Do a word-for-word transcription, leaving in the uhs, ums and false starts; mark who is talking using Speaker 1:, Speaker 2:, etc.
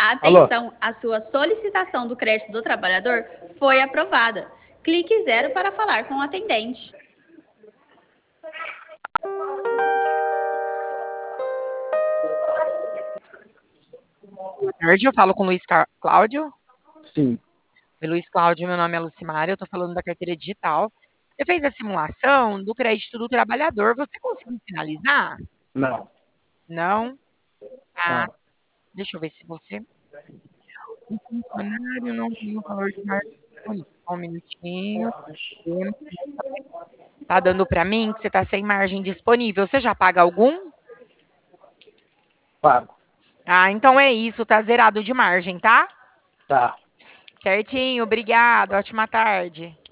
Speaker 1: Alô?
Speaker 2: Atenção, a sua solicitação do crédito do trabalhador foi aprovada. Clique zero para falar com o atendente.
Speaker 3: Boa tarde, eu falo com o Luiz Ca- Cláudio.
Speaker 1: Sim.
Speaker 3: Oi, Luiz Cláudio, meu nome é Lucimara, eu estou falando da carteira digital. Você fez a simulação do crédito do trabalhador, você conseguiu finalizar?
Speaker 1: Não.
Speaker 3: Não? Ah,
Speaker 1: Não.
Speaker 3: deixa eu ver se você... O funcionário não tem o valor de margem disponível. Só um minutinho. Tá dando para mim que você tá sem margem disponível. Você já paga algum?
Speaker 1: Pago.
Speaker 3: Ah, então é isso, tá zerado de margem, tá?
Speaker 1: Tá.
Speaker 3: Certinho, obrigado, ótima tarde.